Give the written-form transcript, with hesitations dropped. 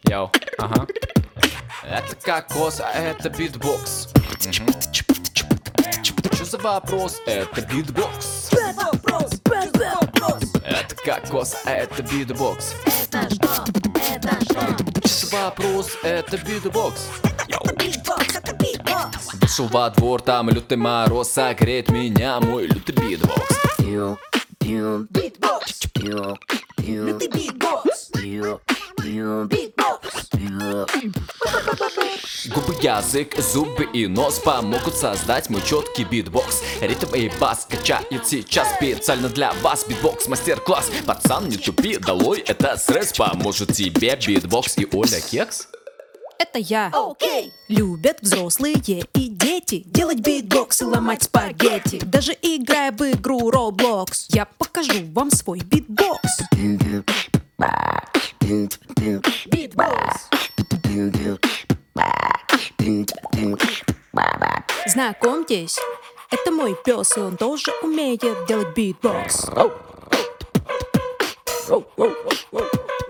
Йоу, ага. Это кокос, а это битбокс. Что за вопрос? Это битбокс. Это кокос, а это битбокс. Что за вопрос? Это битбокс. Вышел во двор, там лютый мороз, согреет меня мой лютый битбокс. Битбокс. Лютый битбокс. Битбокс. Губы, язык, зубы и нос помогут создать мой четкий битбокс. Ритм и бас качает сейчас специально для вас. Битбокс мастер-класс. Пацан, не тупи, долой это стресс. Поможет тебе битбокс и Оля Кекс. Это я. Окей. Любят взрослые и дети делать битбокс и ломать спагетти. Даже играя в игру Roblox, я покажу вам свой битбокс. Битбокс. Знакомьтесь, это мой пес, и он тоже умеет делать битбокс.